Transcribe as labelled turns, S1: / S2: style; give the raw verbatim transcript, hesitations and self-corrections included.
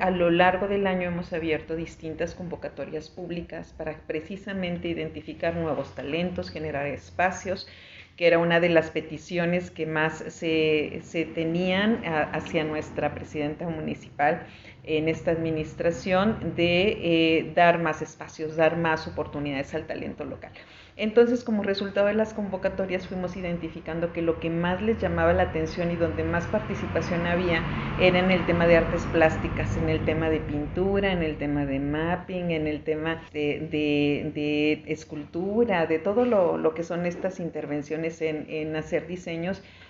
S1: a lo largo del año hemos abierto distintas convocatorias públicas para precisamente identificar nuevos talentos, generar espacios, que era una de las peticiones que más se, se tenían a, hacia nuestra presidenta municipal en esta administración, de eh, dar más espacios, dar más oportunidades al talento local. Entonces, como resultado de las convocatorias, fuimos identificando que lo que más les llamaba la atención y donde más participación había era en el tema de artes plásticas, en el tema de pintura, en el tema de mapping, en el tema de, de, de escultura, de todo lo, lo que son estas intervenciones en, en hacer diseños